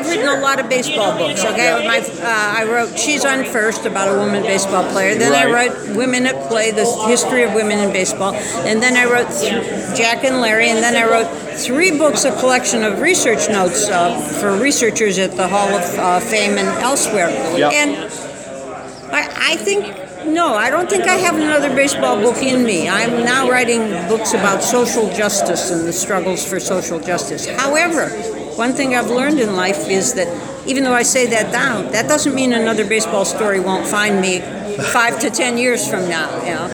written a lot of baseball books. Okay, I wrote She's On First about a woman baseball player. Then I wrote Women at Play, the history of women in baseball. And then I wrote Jack and Larry. And then I wrote 3 books, a collection of research notes for researchers at the Hall of Fame and elsewhere. Yep. And I think. No, I don't think I have another baseball book in me. I'm now writing books about social justice and the struggles for social justice. However, one thing I've learned in life is that even though I say that down, that doesn't mean another baseball story won't find me 5 to 10 years from now. You know?